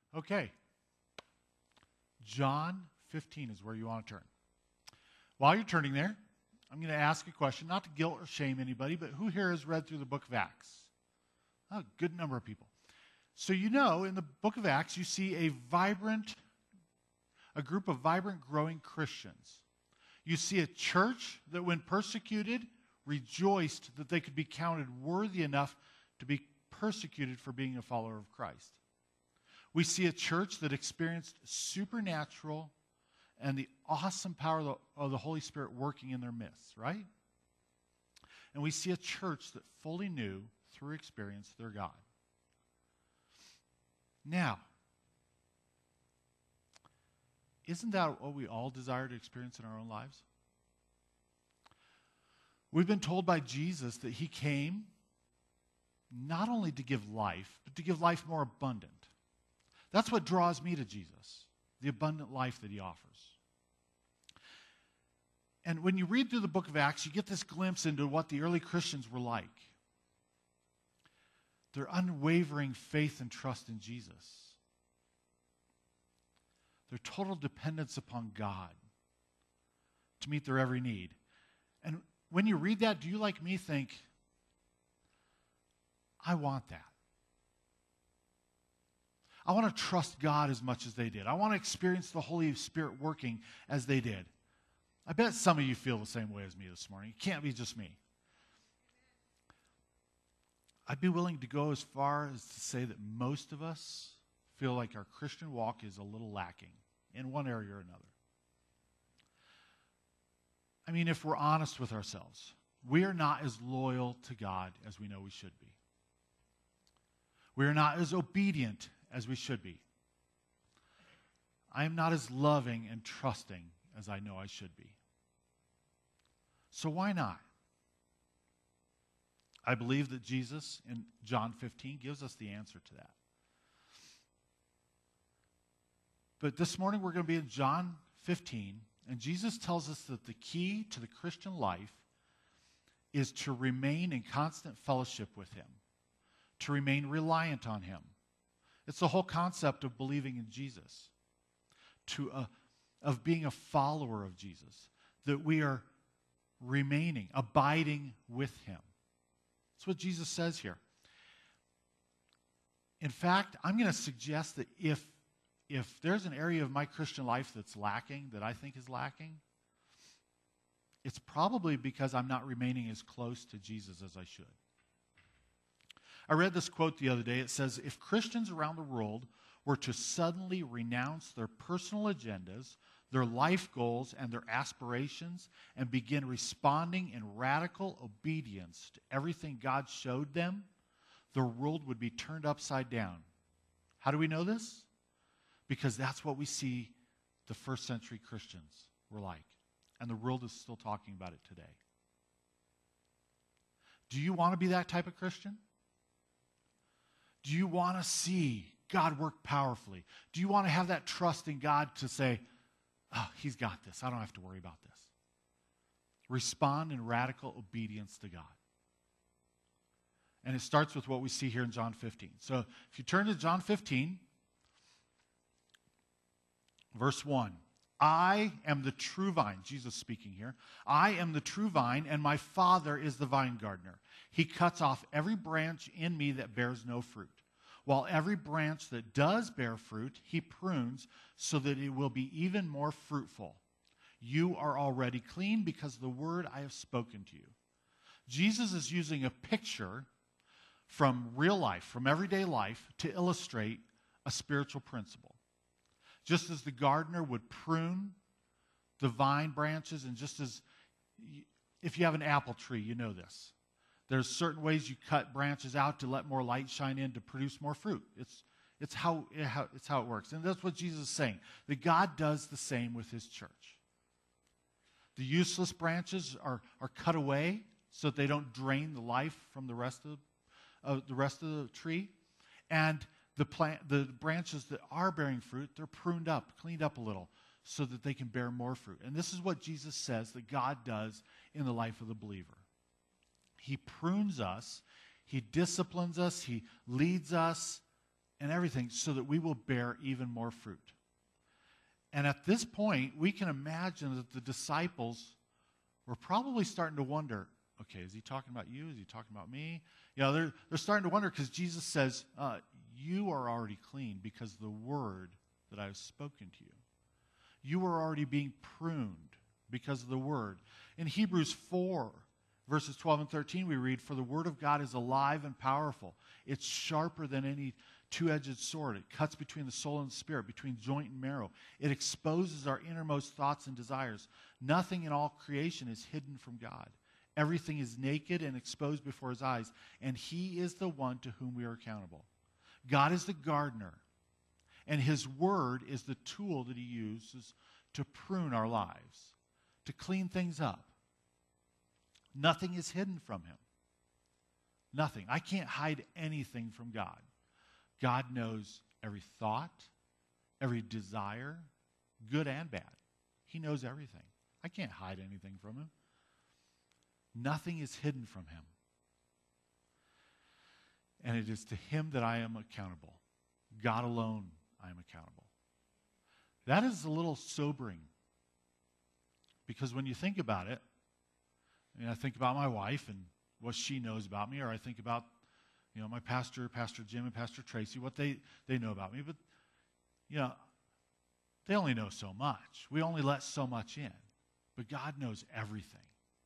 Okay. John 15 is where you want to turn. While you're turning there, I'm going to ask a question, not to guilt or shame anybody, but who here has read through the book of Acts? A good number of people. So you know, in the book of Acts, you see a group of vibrant, growing Christians. You see a church that when persecuted, rejoiced that they could be counted worthy enough to be persecuted for being a follower of Christ. We see a church that experienced supernatural and the awesome power of the Holy Spirit working in their midst, right? And we see a church that fully knew, through experience, their God. Now, isn't that what we all desire to experience in our own lives? We've been told by Jesus that he came not only to give life, but to give life more abundant. That's what draws me to Jesus, the abundant life that he offers. And when you read through the book of Acts, you get this glimpse into what the early Christians were like. Their unwavering faith and trust in Jesus. Their total dependence upon God to meet their every need. And when you read that, do you, like me, think, I want that? I want to trust God as much as they did. I want to experience the Holy Spirit working as they did. I bet some of you feel the same way as me this morning. It can't be just me. I'd be willing to go as far as to say that most of us feel like our Christian walk is a little lacking in one area or another. I mean, if we're honest with ourselves, we are not as loyal to God as we know we should be. We are not as obedient as we should be. I am not as loving and trusting as I know I should be. So why not? I believe that Jesus in John 15 gives us the answer to that. But this morning we're going to be in John 15, and Jesus tells us that the key to the Christian life is to remain in constant fellowship with him, to remain reliant on him. It's the whole concept of believing in Jesus, of being a follower of Jesus, that we are remaining, abiding with him. That's what Jesus says here. In fact, I'm going to suggest that if there's an area of my Christian life that's lacking, that I think is lacking, it's probably because I'm not remaining as close to Jesus as I should. I read this quote the other day. It says, if Christians around the world were to suddenly renounce their personal agendas, their life goals, and their aspirations, and begin responding in radical obedience to everything God showed them, the world would be turned upside down. How do we know this? Because that's what we see the first century Christians were like. And the world is still talking about it today. Do you want to be that type of Christian? Do you want to see God work powerfully? Do you want to have that trust in God to say, oh, he's got this. I don't have to worry about this. Respond in radical obedience to God. And it starts with what we see here in John 15. So if you turn to John 15, verse 1. I am the true vine. Jesus speaking here. I am the true vine, and my Father is the vine gardener. He cuts off every branch in me that bears no fruit, while every branch that does bear fruit, he prunes so that it will be even more fruitful. You are already clean because of the word I have spoken to you. Jesus is using a picture from real life, from everyday life, to illustrate a spiritual principle. Just as the gardener would prune the vine branches, and just as if you have an apple tree, you know this. There's certain ways you cut branches out to let more light shine in to produce more fruit. It's how it works. And that's what Jesus is saying, that God does the same with his church. The useless branches are cut away so that they don't drain the life from the rest of the tree. And the branches that are bearing fruit, they're pruned up, cleaned up a little, so that they can bear more fruit. And this is what Jesus says that God does in the life of the believer. He prunes us, he disciplines us, he leads us and everything so that we will bear even more fruit. And at this point, we can imagine that the disciples were probably starting to wonder, okay, is he talking about you? Is he talking about me? You know, they're starting to wonder because Jesus says, you are already clean because of the word that I have spoken to you. You are already being pruned because of the word. In Hebrews 4, verses 12 and 13, we read, for the word of God is alive and powerful. It's sharper than any two-edged sword. It cuts between the soul and the spirit, between joint and marrow. It exposes our innermost thoughts and desires. Nothing in all creation is hidden from God. Everything is naked and exposed before his eyes, and he is the one to whom we are accountable. God is the gardener, and his word is the tool that he uses to prune our lives, to clean things up. Nothing is hidden from him. Nothing. I can't hide anything from God. God knows every thought, every desire, good and bad. He knows everything. I can't hide anything from him. Nothing is hidden from him. And it is to him that I am accountable. God alone I am accountable. That is a little sobering. Because when you think about it, I think about my wife and what she knows about me, or I think about, my pastor, Pastor Jim and Pastor Tracy, what they know about me. But, they only know so much. We only let so much in. But God knows everything.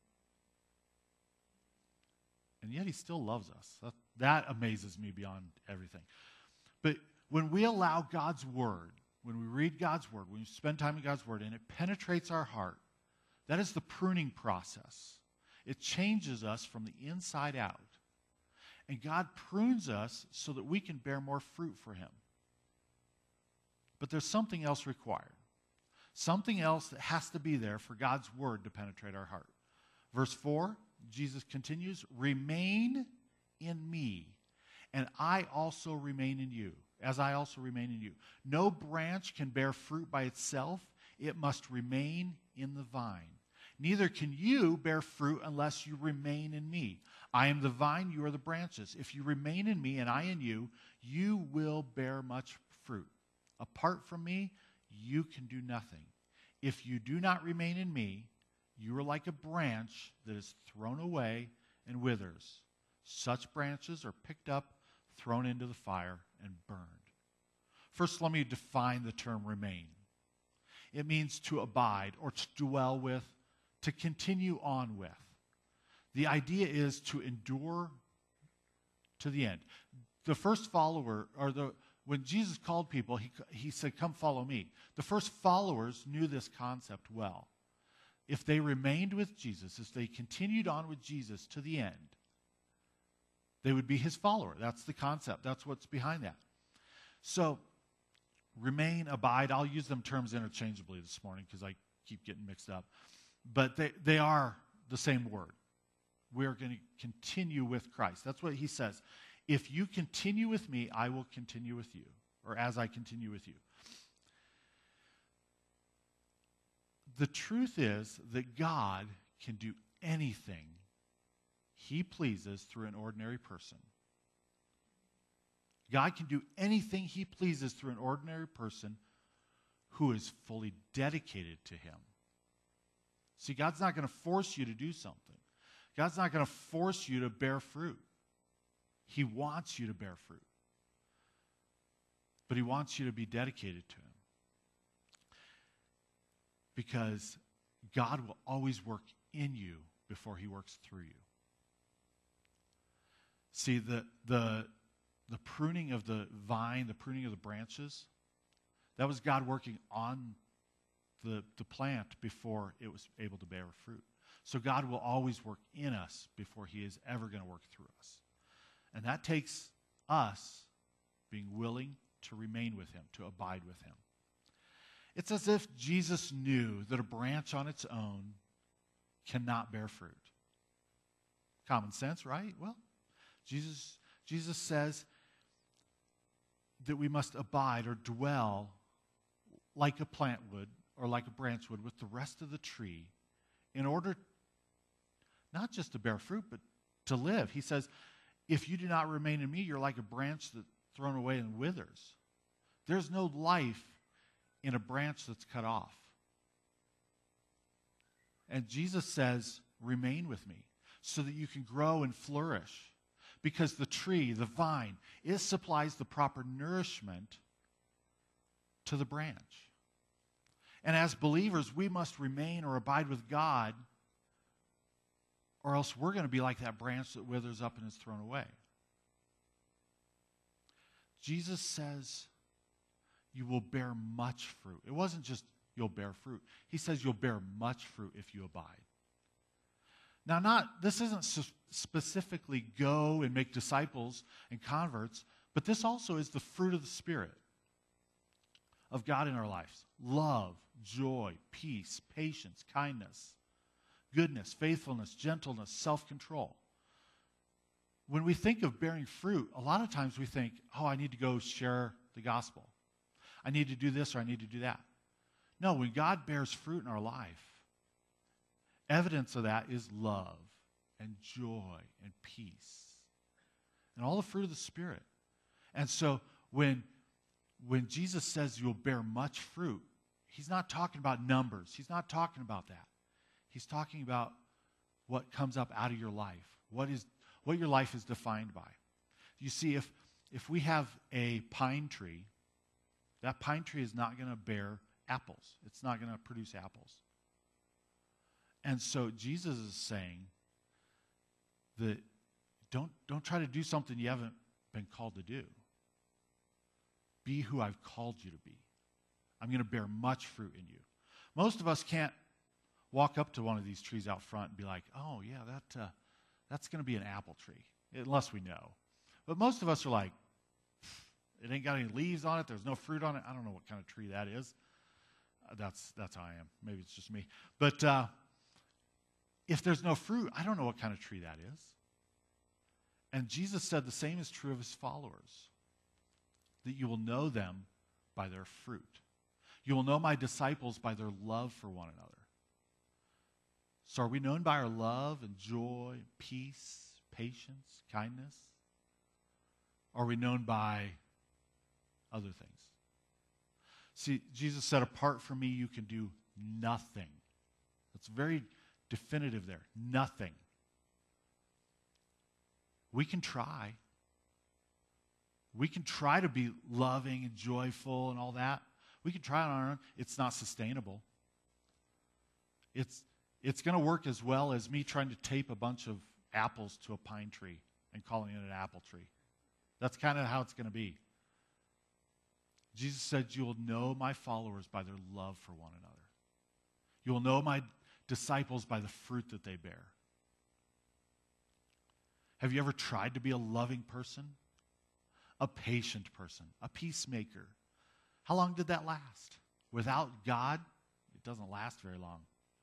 And yet he still loves us. That amazes me beyond everything. But when we allow God's word, when we read God's word, when we spend time in God's word, and it penetrates our heart, that is the pruning process. It changes us from the inside out. And God prunes us so that we can bear more fruit for him. But there's something else required. Something else that has to be there for God's word to penetrate our heart. Verse 4, Jesus continues, remain in me, and I also remain in you, as I also remain in you. No branch can bear fruit by itself. It must remain in the vine. Neither can you bear fruit unless you remain in me. I am the vine, you are the branches. If you remain in me and I in you, you will bear much fruit. Apart from me, you can do nothing. If you do not remain in me, you are like a branch that is thrown away and withers. Such branches are picked up, thrown into the fire, and burned. First, let me define the term remain. It means to abide or to dwell with, to continue on with. The idea is to endure to the end. The first follower, when Jesus called people, he said, come follow me. The first followers knew this concept well. If they remained with Jesus, if they continued on with Jesus to the end, they would be his follower. That's the concept. That's what's behind that. So, remain, abide, I'll use them terms interchangeably this morning because I keep getting mixed up. But they are the same word. We're going to continue with Christ. That's what he says. If you continue with me, I will continue with you, or as I continue with you. The truth is that God can do anything he pleases through an ordinary person. God can do anything he pleases through an ordinary person who is fully dedicated to him. See, God's not going to force you to do something. God's not going to force you to bear fruit. He wants you to bear fruit. But he wants you to be dedicated to him. Because God will always work in you before he works through you. See, the pruning of the vine, the pruning of the branches, that was God working on the plant before it was able to bear fruit. So God will always work in us before he is ever going to work through us. And that takes us being willing to remain with him, to abide with him. It's as if Jesus knew that a branch on its own cannot bear fruit. Common sense, right? Well, Jesus says that we must abide or dwell like a plant would or like a branch would with the rest of the tree in order not just to bear fruit, but to live. He says, if you do not remain in me, you're like a branch thrown away and withers. There's no life in a branch that's cut off. And Jesus says, remain with me so that you can grow and flourish. Because the tree, the vine, it supplies the proper nourishment to the branch. And as believers, we must remain or abide with God, or else we're going to be like that branch that withers up and is thrown away. Jesus says, you will bear much fruit. It wasn't just you'll bear fruit. He says you'll bear much fruit if you abide. Now, this isn't specifically go and make disciples and converts, but this also is the fruit of the Spirit of God in our lives. Love, joy, peace, patience, kindness, goodness, faithfulness, gentleness, self-control. When we think of bearing fruit, a lot of times we think, oh, I need to go share the gospel. I need to do this or I need to do that. No, when God bears fruit in our life, evidence of that is love and joy and peace and all the fruit of the Spirit. And so when Jesus says you'll bear much fruit, he's not talking about numbers. He's not talking about that. He's talking about what comes up out of your life, what your life is defined by. You see, if we have a pine tree, that pine tree is not going to bear apples. It's not going to produce apples. And so Jesus is saying that don't try to do something you haven't been called to do. Be who I've called you to be. I'm going to bear much fruit in you. Most of us can't walk up to one of these trees out front and be like, oh, yeah, that's going to be an apple tree, unless we know. But most of us are like, it ain't got any leaves on it. There's no fruit on it. I don't know what kind of tree that is. That's how I am. Maybe it's just me. But if there's no fruit, I don't know what kind of tree that is. And Jesus said the same is true of his followers, that you will know them by their fruit. You will know my disciples by their love for one another. So are we known by our love and joy, peace, patience, kindness? Or are we known by other things? See, Jesus said, apart from me, you can do nothing. That's very definitive there. Nothing. We can try. We can try to be loving and joyful and all that. We can try on our own. It's not sustainable. It's going to work as well as me trying to tape a bunch of apples to a pine tree and calling it an apple tree. That's kind of how it's going to be. Jesus said, you will know my followers by their love for one another. You will know my disciples by the fruit that they bear. Have you ever tried to be a loving person? A patient person? A peacemaker? How long did that last? Without God, it doesn't last very long.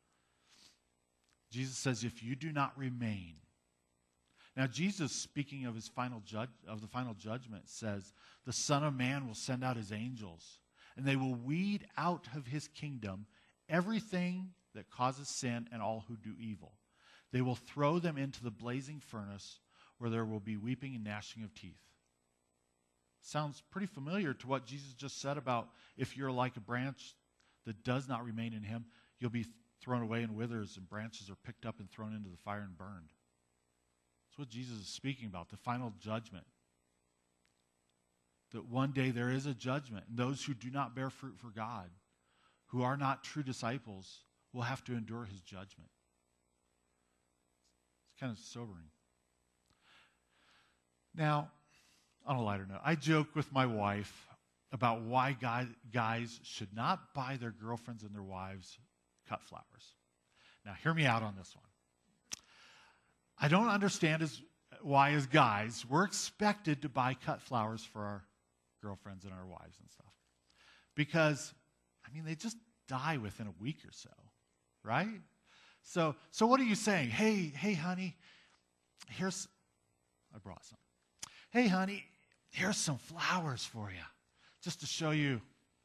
Jesus says, if you do not remain. Now, Jesus, speaking of the final judgment, says, the Son of Man will send out his angels, and they will weed out of his kingdom everything that causes sin and all who do evil. They will throw them into the blazing furnace where there will be weeping and gnashing of teeth. Sounds pretty familiar to what Jesus just said about if you're like a branch that does not remain in him, you'll be thrown away and withers, and branches are picked up and thrown into the fire and burned. That's what Jesus is speaking about, the final judgment. That one day there is a judgment, and those who do not bear fruit for God, who are not true disciples, will have to endure his judgment. It's kind of sobering. Now, on a lighter note, I joke with my wife about why guys should not buy their girlfriends and their wives cut flowers. Now, hear me out on this one. I don't understand why, as guys, we're expected to buy cut flowers for our girlfriends and our wives and stuff. Because, they just die within a week or so, right? So what are you saying? Hey, honey, I brought some. Hey, honey, here's some flowers for you, just to show you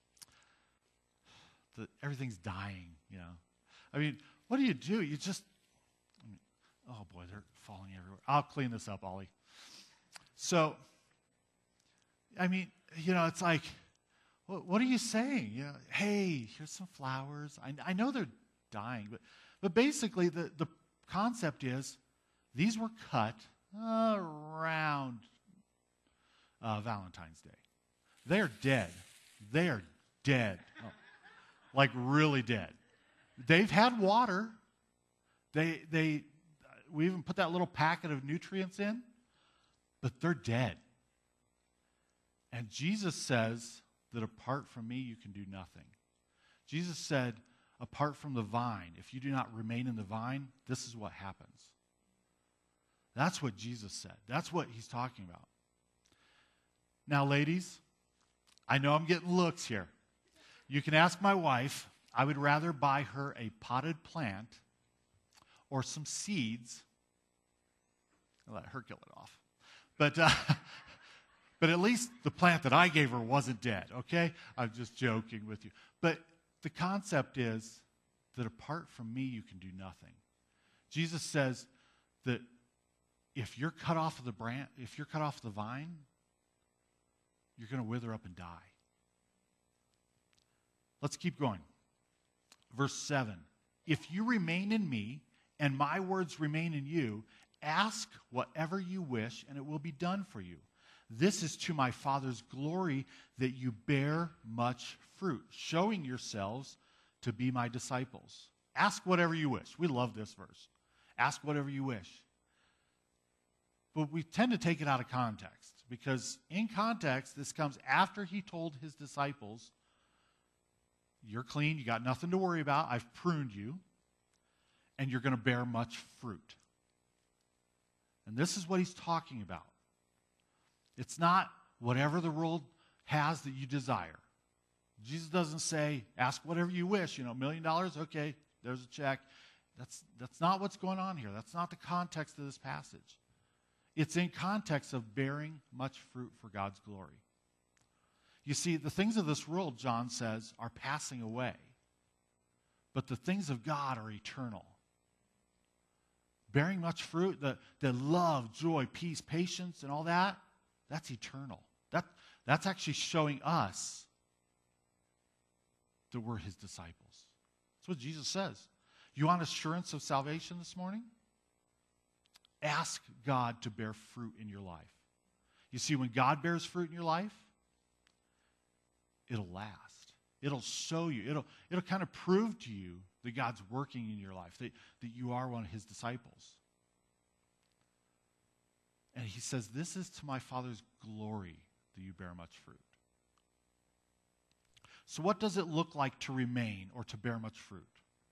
that everything's dying, what do? You just, oh boy, they're falling everywhere. I'll clean this up, Ollie. So, I mean, it's like, what are you saying? Hey, here's some flowers. I know they're dying, but basically the concept is these were cut around Valentine's Day. They're dead. They are dead. Oh, like really dead. They've had water. We even put that little packet of nutrients in, but they're dead. And Jesus says that apart from me, you can do nothing. Jesus said, apart from the vine, if you do not remain in the vine, this is what happens. That's what Jesus said. That's what he's talking about. Now, ladies, I know I'm getting looks here. You can ask my wife. I would rather buy her a potted plant or some seeds. I'll let her kill it off. But at least the plant that I gave her wasn't dead, okay? I'm just joking with you. But the concept is that apart from me, you can do nothing. Jesus says that if you're cut off of the branch, if you're cut off the vine, you're going to wither up and die. Let's keep going. Verse 7. If you remain in me and my words remain in you, ask whatever you wish and it will be done for you. This is to my Father's glory that you bear much fruit, showing yourselves to be my disciples. Ask whatever you wish. We love this verse. Ask whatever you wish. But we tend to take it out of context because in context, this comes after he told his disciples, you're clean, you got nothing to worry about, I've pruned you, and you're going to bear much fruit. And this is what he's talking about. It's not whatever the world has that you desire. Jesus doesn't say, ask whatever you wish, $1 million, okay, there's a check. That's not what's going on here. That's not the context of this passage. It's in context of bearing much fruit for God's glory. You see, the things of this world, John says, are passing away. But the things of God are eternal. Bearing much fruit, the love, joy, peace, patience, and all that, that's eternal. That's actually showing us that we're his disciples. That's what Jesus says. You want assurance of salvation this morning? Ask God to bear fruit in your life. You see, when God bears fruit in your life, it'll last. It'll show you. It'll kind of prove to you that God's working in your life, that you are one of his disciples. And he says, this is to my Father's glory that you bear much fruit. So what does it look like to remain or to bear much fruit?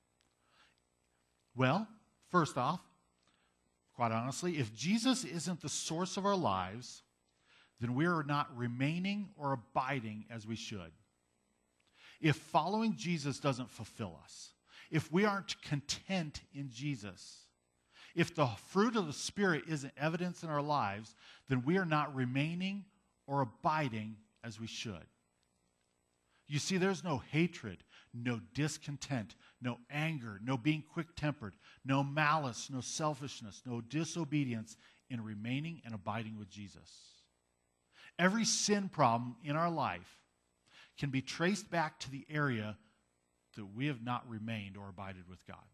Well, first off, quite honestly, if Jesus isn't the source of our lives, then we are not remaining or abiding as we should. If following Jesus doesn't fulfill us, if we aren't content in Jesus, if the fruit of the Spirit isn't evidence in our lives, then we are not remaining or abiding as we should. You see, there's no hatred, no discontent, no anger, no being quick-tempered, no malice, no selfishness, no disobedience in remaining and abiding with Jesus. Every sin problem in our life can be traced back to the area that we have not remained or abided with God.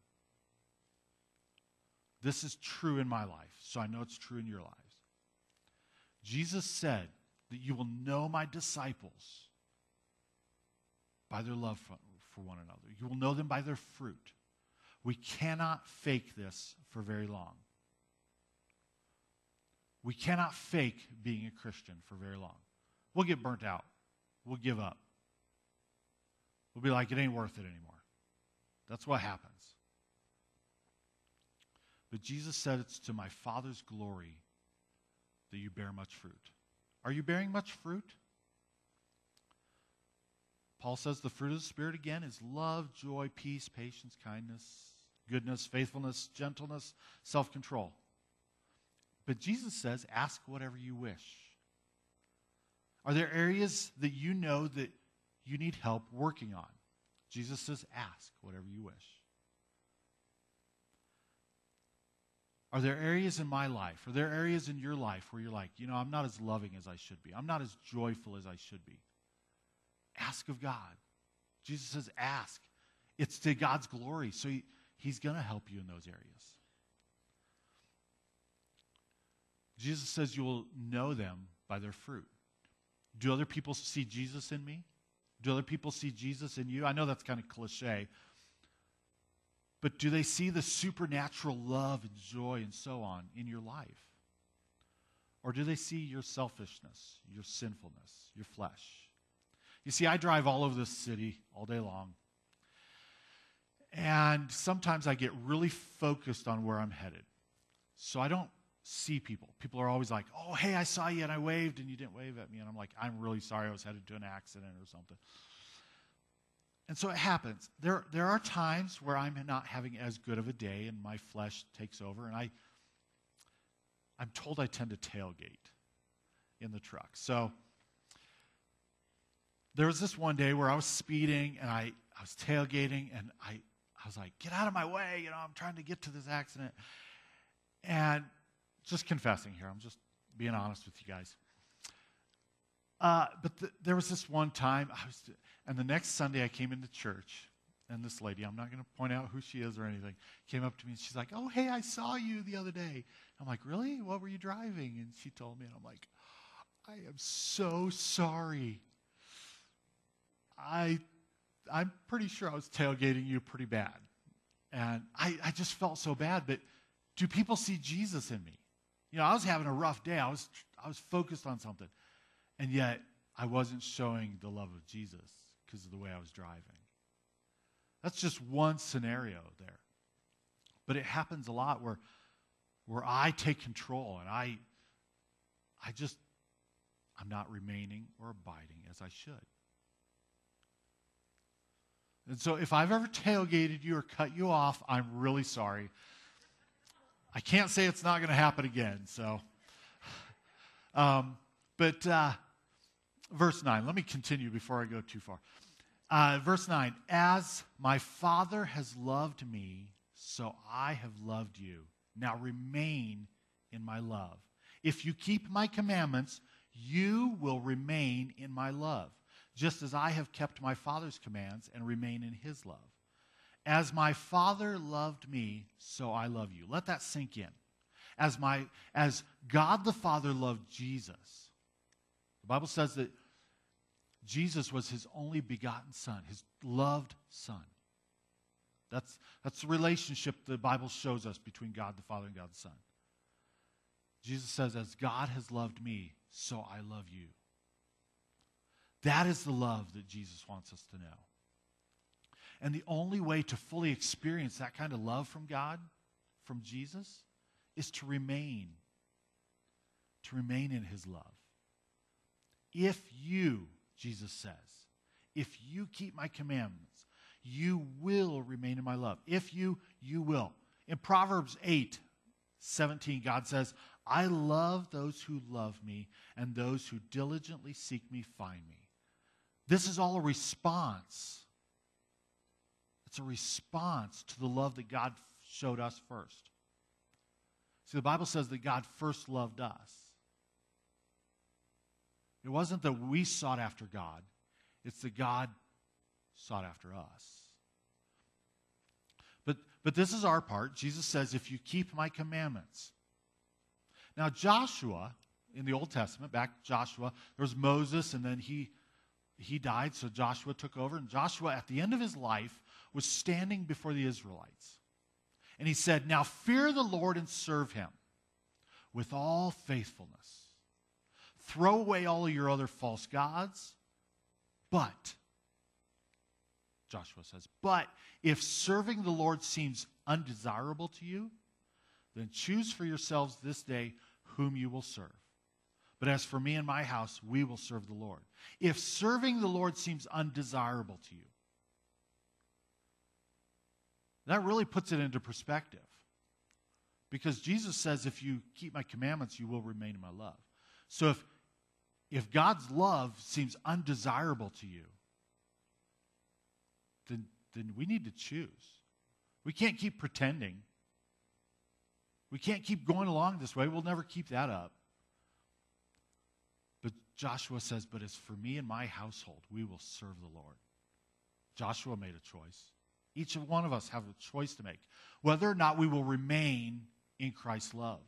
This is true in my life, so I know it's true in your lives. Jesus said that you will know my disciples by their love for one another. You will know them by their fruit. We cannot fake this for very long. We cannot fake being a Christian for very long. We'll get burnt out. We'll give up. We'll be like, it ain't worth it anymore. That's what happens. But Jesus said it's to my Father's glory that you bear much fruit. Are you bearing much fruit? Paul says the fruit of the Spirit again is love, joy, peace, patience, kindness, goodness, faithfulness, gentleness, self-control. But Jesus says, ask whatever you wish. Are there areas that you know that you need help working on? Jesus says, ask whatever you wish. Are there areas in my life? Are there areas in your life where you're like, I'm not as loving as I should be. I'm not as joyful as I should be. Ask of God. Jesus says, ask. It's to God's glory. So he's going to help you in those areas. Jesus says you will know them by their fruit. Do other people see Jesus in me? Do other people see Jesus in you? I know that's kind of cliche. But do they see the supernatural love and joy and so on in your life? Or do they see your selfishness, your sinfulness, your flesh? You see, I drive all over this city all day long. And sometimes I get really focused on where I'm headed. So I don't see people. People are always like, oh, hey, I saw you and I waved and you didn't wave at me. And I'm like, I'm really sorry, I was headed to an accident or something. And so it happens. There are times where I'm not having as good of a day and my flesh takes over. And I'm told I tend to tailgate in the truck. So there was this one day where I was speeding and I was tailgating and I was like, get out of my way. I'm trying to get to this accident. And just confessing here. I'm just being honest with you guys. But there was this one time, and the next Sunday I came into church, and this lady, I'm not going to point out who she is or anything, came up to me and she's like, oh, hey, I saw you the other day. I'm like, really? What were you driving? And she told me, and I'm like, I am so sorry. I'm pretty sure I was tailgating you pretty bad. And I just felt so bad, but do people see Jesus in me? I was having a rough day. I was focused on something. And yet, I wasn't showing the love of Jesus because of the way I was driving. That's just one scenario there. But it happens a lot where I take control and I'm not remaining or abiding as I should. And so if I've ever tailgated you or cut you off, I'm really sorry. I can't say it's not going to happen again. So, verse 9. Let me continue before I go too far. Verse 9. As my Father has loved me, so I have loved you. Now remain in my love. If you keep my commandments, you will remain in my love, just as I have kept my Father's commands and remain in his love. As my Father loved me, so I love you. Let that sink in. As God the Father loved Jesus. The Bible says that Jesus was his only begotten Son, his loved Son. That's the relationship the Bible shows us between God the Father and God the Son. Jesus says, as God has loved me, so I love you. That is the love that Jesus wants us to know. And the only way to fully experience that kind of love from God, from Jesus, is to remain in his love. If you, Jesus says, if you keep my commandments, you will remain in my love. If you will. In Proverbs 8:17, God says, I love those who love me, and those who diligently seek me find me. This is all a response. It's a response to the love that God showed us first. See, the Bible says that God first loved us. It wasn't that we sought after God. It's that God sought after us. But this is our part. Jesus says, if you keep my commandments. Now, Joshua, in the Old Testament, back Joshua, there was Moses, and then he died, so Joshua took over. And Joshua, at the end of his life, was standing before the Israelites. And he said, now fear the Lord and serve him with all faithfulness. Throw away all of your other false gods. But, Joshua says, but if serving the Lord seems undesirable to you, then choose for yourselves this day whom you will serve. But as for me and my house, we will serve the Lord. If serving the Lord seems undesirable to you, that really puts it into perspective. Because Jesus says, if you keep my commandments, you will remain in my love. So if God's love seems undesirable to you, then we need to choose. We can't keep pretending. We can't keep going along this way. We'll never keep that up. But Joshua says, but as for me and my household, we will serve the Lord. Joshua made a choice. Each one of us have a choice to make, whether or not we will remain in Christ's love.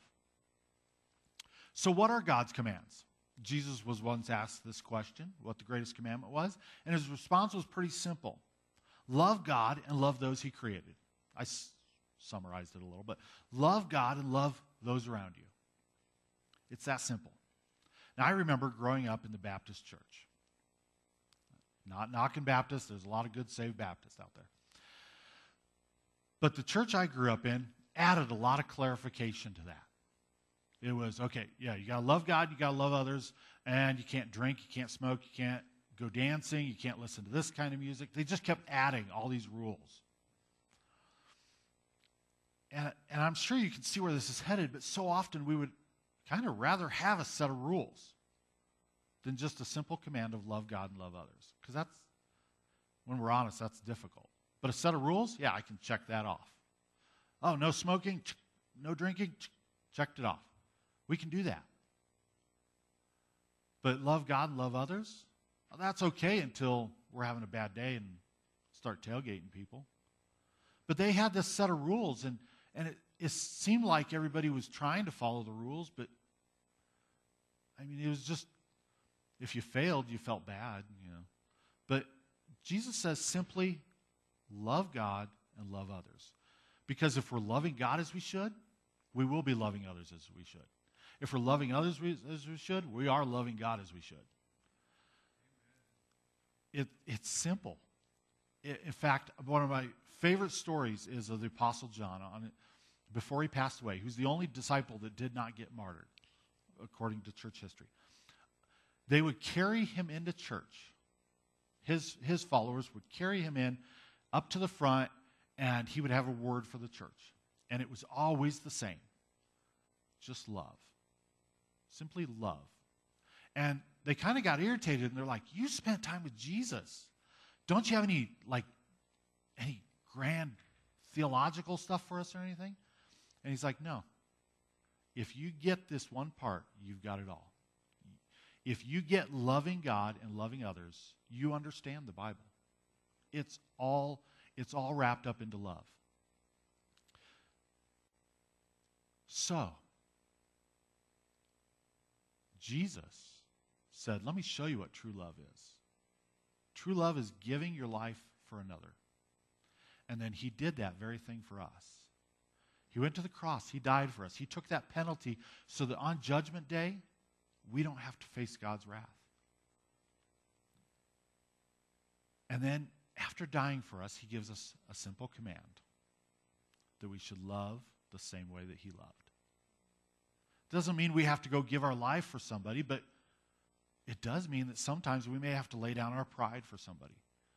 So what are God's commands? Jesus was once asked this question, what the greatest commandment was, and his response was pretty simple. Love God and love those he created. I summarized it a little, but love God and love those around you. It's that simple. Now, I remember growing up in the Baptist church. Not knocking Baptists. There's a lot of good saved Baptists out there. But the church I grew up in added a lot of clarification to that. It was, okay, yeah, you got to love God, you got to love others, and you can't drink, you can't smoke, you can't go dancing, you can't listen to this kind of music. They just kept adding all these rules. And I'm sure you can see where this is headed, but so often we would kind of rather have a set of rules than just a simple command of love God and love others. Because that's, when we're honest, that's difficult. But a set of rules, yeah, I can check that off. Oh, no smoking, no drinking, checked it off. We can do that. But love God and love others, well, that's okay until we're having a bad day and start tailgating people. But they had this set of rules, and it seemed like everybody was trying to follow the rules, but I mean, it was just, if you failed, you felt bad, you know. But Jesus says simply, love God and love others. Because if we're loving God as we should, we will be loving others as we should. If we're loving others as we should, we are loving God as we should. It's simple. In fact, one of my favorite stories is of the Apostle John before he passed away, who's the only disciple that did not get martyred, according to church history. They would carry him into church. His followers would carry him in up to the front, and he would have a word for the church. And it was always the same. Just love. Simply love. And they kind of got irritated, and they're like, you spent time with Jesus. Don't you have any grand theological stuff for us or anything? And he's like, no. If you get this one part, you've got it all. If you get loving God and loving others, you understand the Bible. It's all wrapped up into love. So, Jesus said, let me show you what true love is. True love is giving your life for another. And then he did that very thing for us. He went to the cross. He died for us. He took that penalty so that on Judgment Day, we don't have to face God's wrath. And then after dying for us, he gives us a simple command that we should love the same way that he loved. Doesn't mean we have to go give our life for somebody, but it does mean that sometimes we may have to lay down our pride for somebody.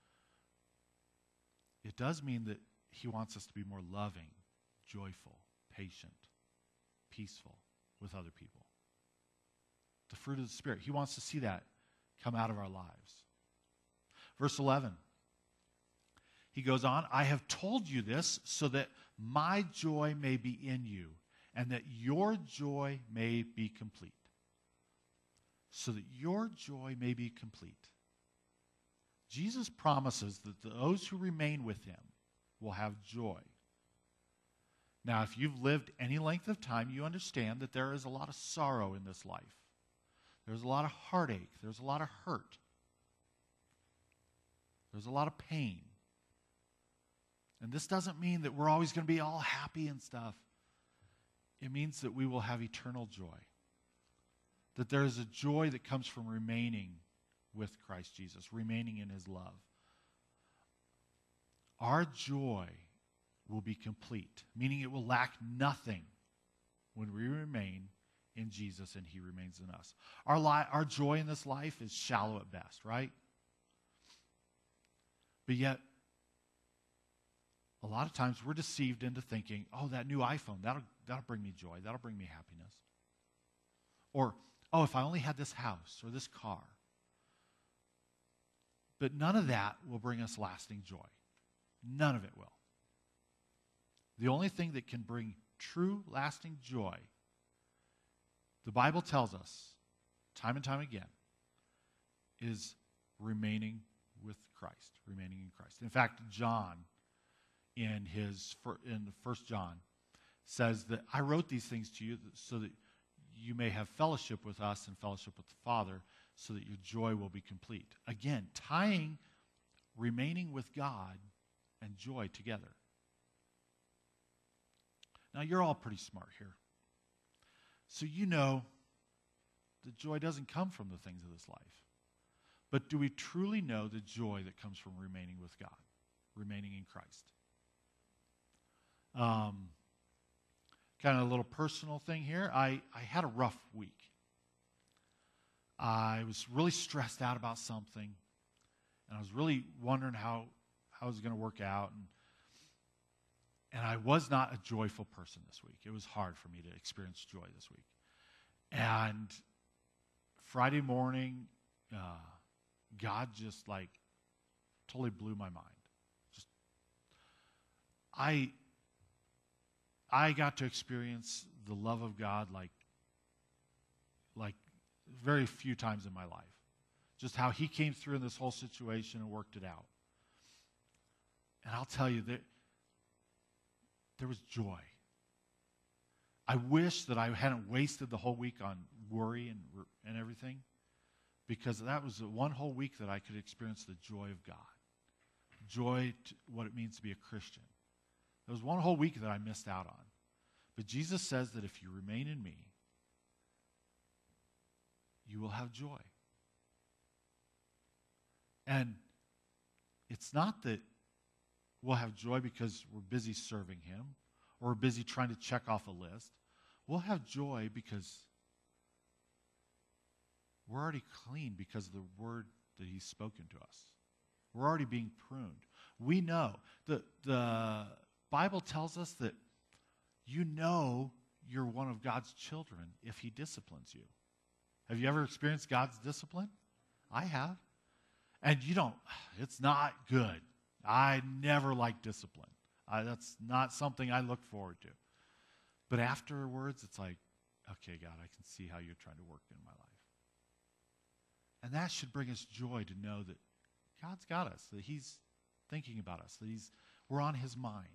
It does mean that he wants us to be more loving, joyful, patient, peaceful with other people. The fruit of the Spirit. He wants to see that come out of our lives. Verse 11. He goes on, I have told you this so that my joy may be in you and that your joy may be complete. So that your joy may be complete. Jesus promises that those who remain with him will have joy. Now, if you've lived any length of time, you understand that there is a lot of sorrow in this life. There's a lot of heartache. There's a lot of hurt. There's a lot of pain. And this doesn't mean that we're always going to be all happy and stuff. It means that we will have eternal joy. That there is a joy that comes from remaining with Christ Jesus, remaining in his love. Our joy will be complete, meaning it will lack nothing when we remain in Jesus and he remains in us. Our joy in this life is shallow at best, right? But yet, a lot of times we're deceived into thinking, oh, that new iPhone, that'll bring me joy, that'll bring me happiness. Or, oh, if I only had this house or this car. But none of that will bring us lasting joy. None of it will. The only thing that can bring true, lasting joy, the Bible tells us, time and time again, is remaining with Christ, remaining in Christ. In fact, John, in 1 John, says that I wrote these things to you so that you may have fellowship with us and fellowship with the Father, so that your joy will be complete. Again, tying remaining with God and joy together. Now, you're all pretty smart here. So you know that joy doesn't come from the things of this life. But do we truly know the joy that comes from remaining with God, remaining in Christ? Kind of a little personal thing here. I had a rough week. I was really stressed out about something, and I was really wondering how it was going to work out. And I was not a joyful person this week. It was hard for me to experience joy this week. And Friday morning, God just totally blew my mind. I got to experience the love of God like very few times in my life. Just how he came through in this whole situation and worked it out. And I'll tell you that there was joy. I wish that I hadn't wasted the whole week on worry and everything, because that was the one whole week that I could experience the joy of God. Joy, what it means to be a Christian. There was one whole week that I missed out on. But Jesus says that if you remain in me, you will have joy. And it's not that we'll have joy because we're busy serving him or we're busy trying to check off a list. We'll have joy because we're already clean because of the word that he's spoken to us. We're already being pruned. We know. The Bible tells us that you know you're one of God's children if he disciplines you. Have you ever experienced God's discipline? I have. And it's not good. I never like discipline. That's not something I look forward to. But afterwards, it's like, okay, God, I can see how you're trying to work in my life. And that should bring us joy to know that God's got us, that he's thinking about us, that we're on his mind.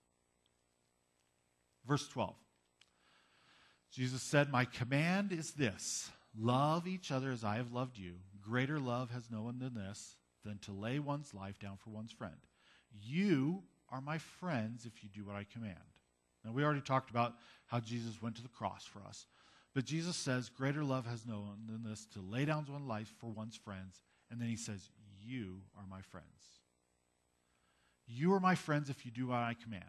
Verse 12. Jesus said, my command is this, love each other as I have loved you. Greater love has no one than this, than to lay one's life down for one's friend. You are my friends if you do what I command. Now, we already talked about how Jesus went to the cross for us. But Jesus says, greater love has no one than this, to lay down one's life for one's friends. And then he says, you are my friends. You are my friends if you do what I command.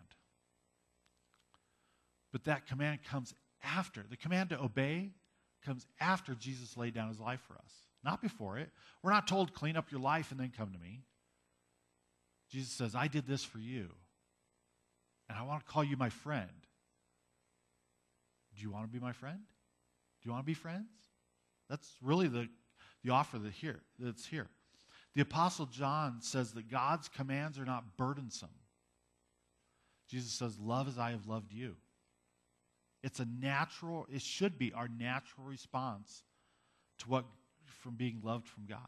But that command comes after. The command to obey comes after Jesus laid down his life for us, not before it. We're not told, clean up your life and then come to me. Jesus says, I did this for you, and I want to call you my friend. Do you want to be my friend? Do you want to be friends? That's really the offer that's here. The Apostle John says that God's commands are not burdensome. Jesus says, love as I have loved you. It should be our natural response from being loved from God.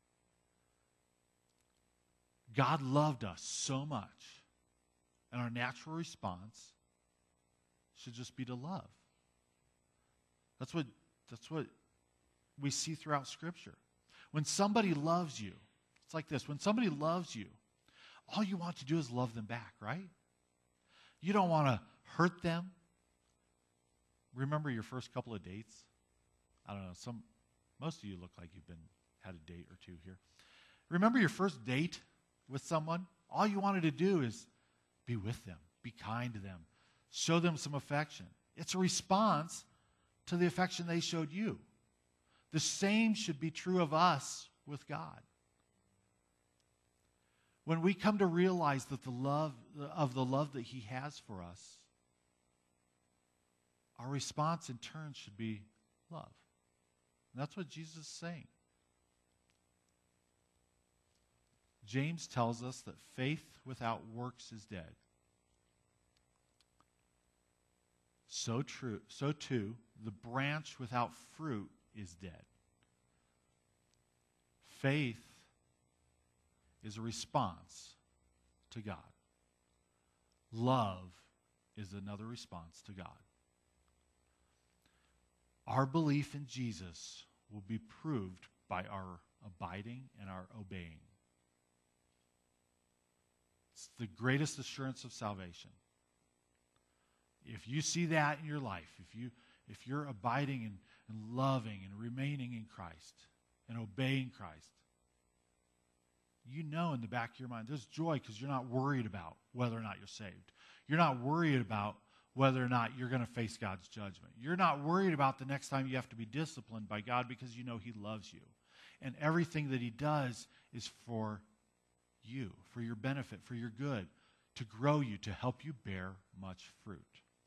God loved us so much, and our natural response should just be to love. That's what we see throughout Scripture. When somebody loves you, it's like this. When somebody loves you, all you want to do is love them back, right? You don't want to hurt them. Remember your first couple of dates? I don't know. Most of you look like you've had a date or two here. Remember your first date with someone? All you wanted to do is be with them, be kind to them, show them some affection. It's a response to the affection they showed you. The same should be true of us with God. When we come to realize that the love that he has for us, our response in turn should be love. And that's what Jesus is saying. James tells us that faith without works is dead. so too, the branch without fruit is dead. Faith is a response to God. Love is another response to God. Our belief in Jesus will be proved by our abiding and our obeying. It's the greatest assurance of salvation. If you see that in your life, if you're abiding and loving and remaining in Christ and obeying Christ, you know in the back of your mind, there's joy because you're not worried about whether or not you're saved. You're not worried about whether or not you're going to face God's judgment. You're not worried about the next time you have to be disciplined by God because you know He loves you. And everything that He does is for you, for your benefit, for your good, to grow you, to help you bear much fruit.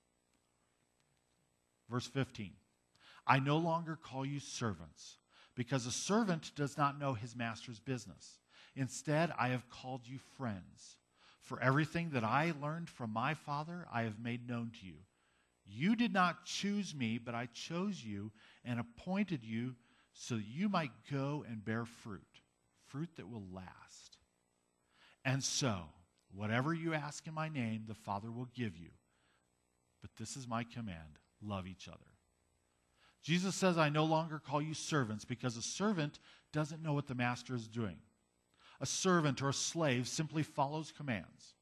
Verse 15, I no longer call you servants, because a servant does not know his master's business. Instead, I have called you friends. For everything that I learned from my Father, I have made known to you. You did not choose me, but I chose you and appointed you so that you might go and bear fruit, fruit that will last. And so, whatever you ask in my name, the Father will give you. But this is my command, love each other. Jesus says, I no longer call you servants, because a servant doesn't know what the master is doing. A servant or a slave simply follows commands.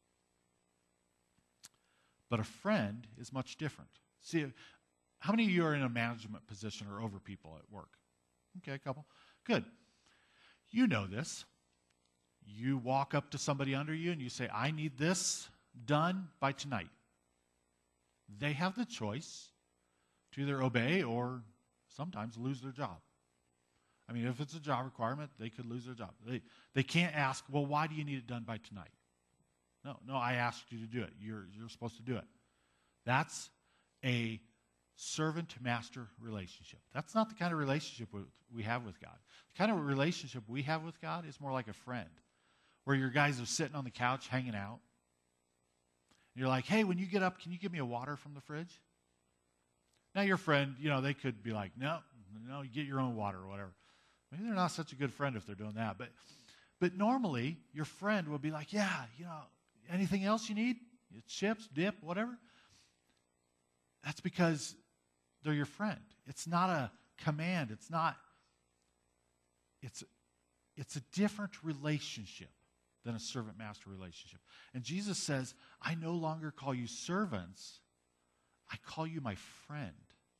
But a friend is much different. See, how many of you are in a management position or over people at work? Okay, a couple. Good. You know this. You walk up to somebody under you and you say, I need this done by tonight. They have the choice to either obey or sometimes lose their job. I mean, if it's a job requirement, they could lose their job. They can't ask, well, why do you need it done by tonight? No, I asked you to do it. You're supposed to do it. That's a servant-master relationship. That's not the kind of relationship we have with God. The kind of relationship we have with God is more like a friend, where your guys are sitting on the couch hanging out. And you're like, hey, when you get up, can you give me a water from the fridge? Now your friend, they could be like, no, you get your own water or whatever. Maybe they're not such a good friend if they're doing that. But normally, your friend will be like, yeah, anything else you need? Chips, dip, whatever. That's because they're your friend. It's not a command. It's a different relationship than a servant-master relationship. And Jesus says, I no longer call you servants. I call you my friend.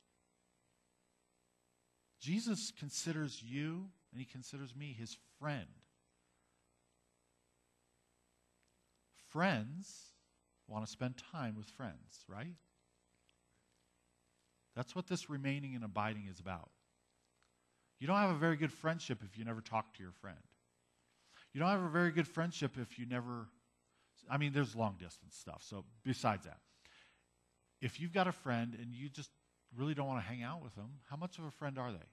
Jesus considers you, and He considers me His friend. Friends want to spend time with friends, right? That's what this remaining and abiding is about. You don't have a very good friendship if you never talk to your friend. You don't have a very good friendship if you never, there's long distance stuff, so besides that. If you've got a friend and you just really don't want to hang out with them, how much of a friend are they?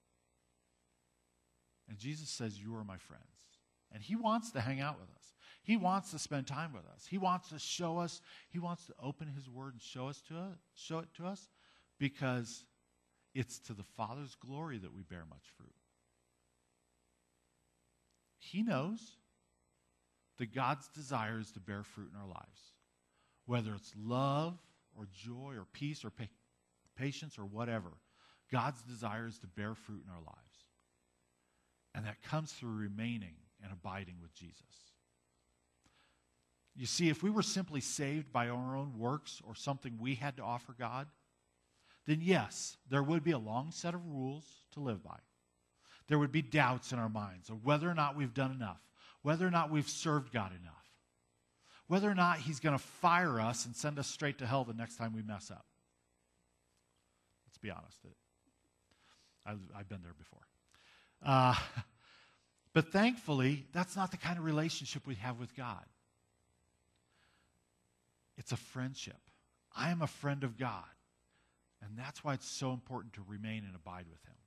And Jesus says, you are my friends. And He wants to hang out with us. He wants to spend time with us. He wants to show us. He wants to open His Word and show it to us, because it's to the Father's glory that we bear much fruit. He knows that God's desire is to bear fruit in our lives, whether it's love or joy or peace or patience or whatever. God's desire is to bear fruit in our lives. And that comes through remaining and abiding with Jesus. You see, if we were simply saved by our own works or something we had to offer God, then yes, there would be a long set of rules to live by. There would be doubts in our minds of whether or not we've done enough, whether or not we've served God enough, whether or not He's going to fire us and send us straight to hell the next time we mess up. Let's be honest. I've been there before. But thankfully, that's not the kind of relationship we have with God. It's a friendship. I am a friend of God. And that's why it's so important to remain and abide with Him.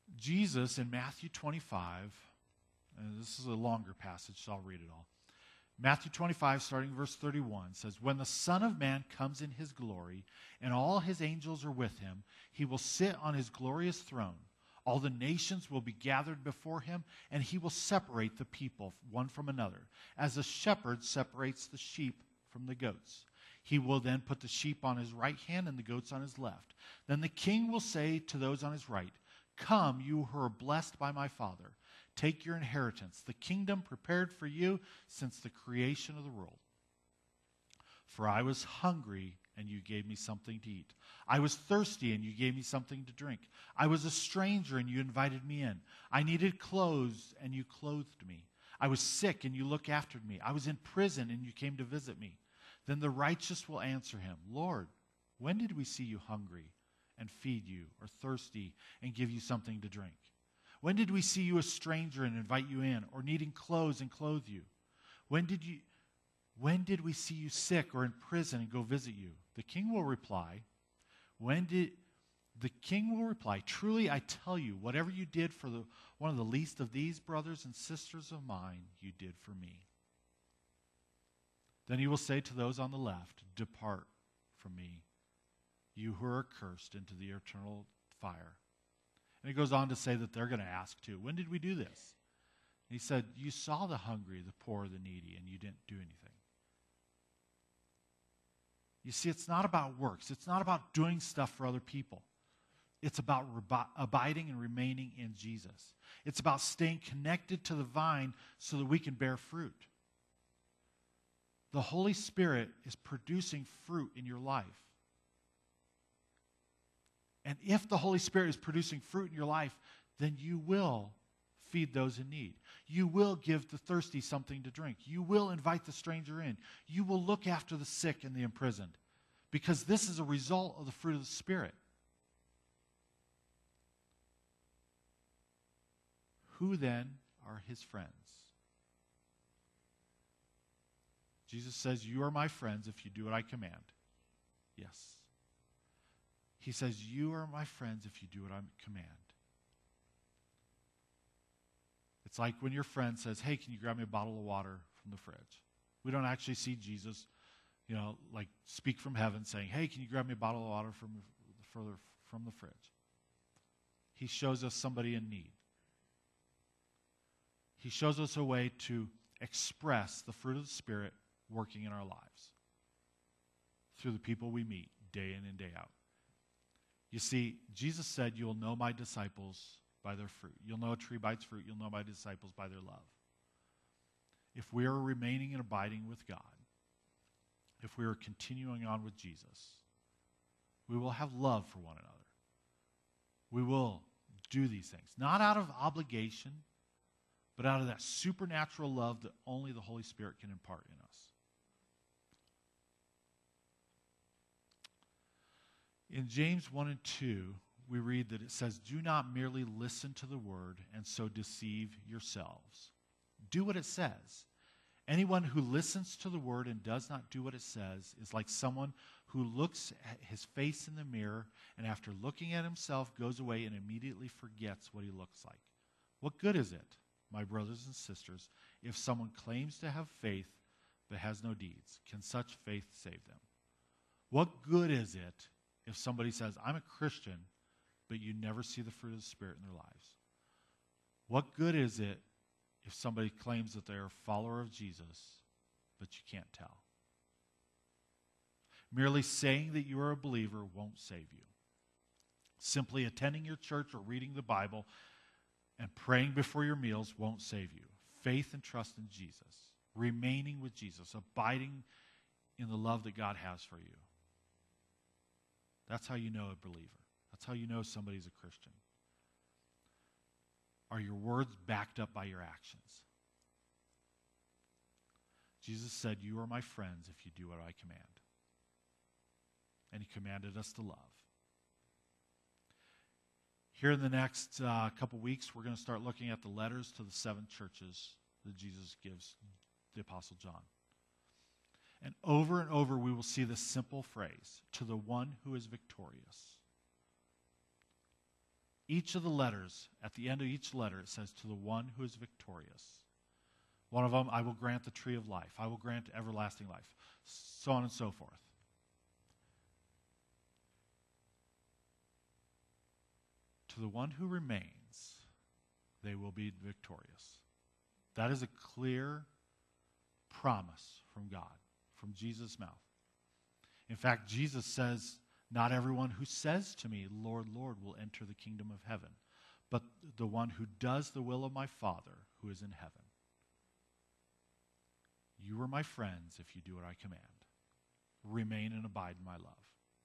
Jesus in Matthew 25, and this is a longer passage, so I'll read it all. Matthew 25, starting verse 31, says, "When the Son of Man comes in his glory, and all his angels are with him, he will sit on his glorious throne. All the nations will be gathered before him, and he will separate the people one from another, as a shepherd separates the sheep from the goats. He will then put the sheep on his right hand and the goats on his left. Then the king will say to those on his right, 'Come, you who are blessed by my Father. Take your inheritance, the kingdom prepared for you since the creation of the world. For I was hungry, and you gave me something to eat. I was thirsty, and you gave me something to drink. I was a stranger, and you invited me in. I needed clothes, and you clothed me. I was sick, and you looked after me. I was in prison, and you came to visit me.' Then the righteous will answer him, 'Lord, when did we see you hungry and feed you, or thirsty and give you something to drink? When did we see you a stranger and invite you in, or needing clothes and clothe you? When did we see you sick or in prison and go visit you?' The king will reply, 'Truly I tell you, whatever you did for one of the least of these brothers and sisters of mine, you did for me.' Then he will say to those on the left, 'Depart from me, you who are cursed, into the eternal fire.'" And he goes on to say that they're going to ask too, "When did we do this?" And he said, "You saw the hungry, the poor, the needy, and you didn't do anything." You see, it's not about works. It's not about doing stuff for other people. It's about abiding and remaining in Jesus. It's about staying connected to the vine so that we can bear fruit. The Holy Spirit is producing fruit in your life. And if the Holy Spirit is producing fruit in your life, then you will feed those in need. You will give the thirsty something to drink. You will invite the stranger in. You will look after the sick and the imprisoned. Because this is a result of the fruit of the Spirit. Who then are his friends? Jesus says, "You are my friends if you do what I command." Yes. He says, "You are my friends if you do what I command." It's like when your friend says, "Hey, can you grab me a bottle of water from the fridge?" We don't actually see Jesus, like speak from heaven saying, "Hey, can you grab me a bottle of water from the fridge?" He shows us somebody in need. He shows us a way to express the fruit of the Spirit working in our lives through the people we meet day in and day out. You see, Jesus said, "You'll know my disciples by their fruit." You'll know a tree by its fruit. You'll know my disciples by their love. If we are remaining and abiding with God, if we are continuing on with Jesus, we will have love for one another. We will do these things, not out of obligation, but out of that supernatural love that only the Holy Spirit can impart in us. In James 1 and 2, we read that it says, "Do not merely listen to the word and so deceive yourselves. Do what it says. Anyone who listens to the word and does not do what it says is like someone who looks at his face in the mirror and after looking at himself goes away and immediately forgets what he looks like. What good is it, my brothers and sisters, if someone claims to have faith but has no deeds? Can such faith save them? What good is it if somebody says, 'I'm a Christian,' but you never see the fruit of the Spirit in their lives? What good is it if somebody claims that they're a follower of Jesus, but you can't tell? Merely saying that you are a believer won't save you. Simply attending your church or reading the Bible and praying before your meals won't save you. Faith and trust in Jesus, remaining with Jesus, abiding in the love that God has for you. That's how you know a believer. That's how you know somebody's a Christian. Are your words backed up by your actions? Jesus said, "You are my friends if you do what I command." And he commanded us to love. Here in the next couple weeks, we're going to start looking at the letters to the 7 churches that Jesus gives the Apostle John. And over, we will see this simple phrase, "to the one who is victorious." Each of the letters, at the end of each letter, it says, "to the one who is victorious." One of them, I will grant the tree of life. I will grant everlasting life. So on and so forth. To the one who remains, they will be victorious. That is a clear promise from God, from Jesus' mouth. In fact, Jesus says, not everyone who says to me, Lord, Lord, will enter the kingdom of heaven, but the one who does the will of my Father who is in heaven. You are my friends if you do what I command. Remain and abide in my love.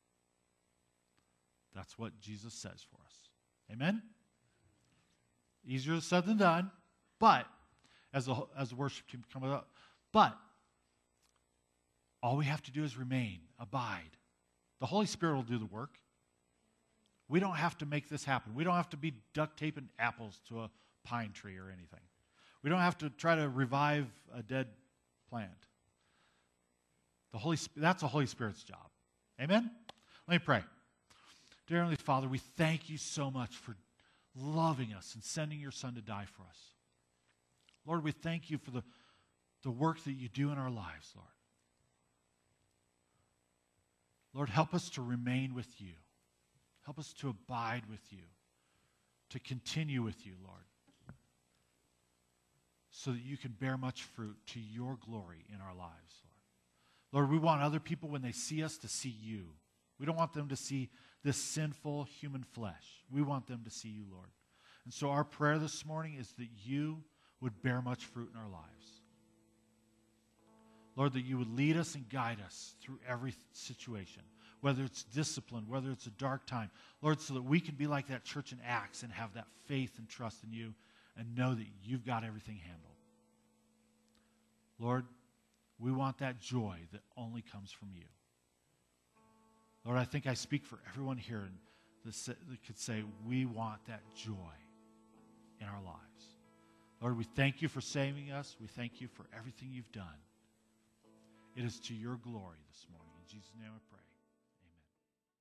That's what Jesus says for us. Amen? Easier said than done, but as the worship team comes up, but all we have to do is remain, abide. The Holy Spirit will do the work. We don't have to make this happen. We don't have to be duct taping apples to a pine tree or anything. We don't have to try to revive a dead plant. That's the Holy Spirit's job. Amen? Let me pray. Dear Heavenly Father, we thank you so much for loving us and sending your Son to die for us. Lord, we thank you for the work that you do in our lives, Lord. Lord, help us to remain with you. Help us to abide with you, to continue with you, Lord, so that you can bear much fruit to your glory in our lives, Lord. Lord, we want other people, when they see us, to see you. We don't want them to see this sinful human flesh. We want them to see you, Lord. And so our prayer this morning is that you would bear much fruit in our lives. Lord, that you would lead us and guide us through every situation, whether it's discipline, whether it's a dark time. Lord, so that we can be like that church in Acts and have that faith and trust in you and know that you've got everything handled. Lord, we want that joy that only comes from you. Lord, I think I speak for everyone here that could say, we want that joy in our lives. Lord, we thank you for saving us. We thank you for everything you've done. It is to your glory this morning. In Jesus' name I pray.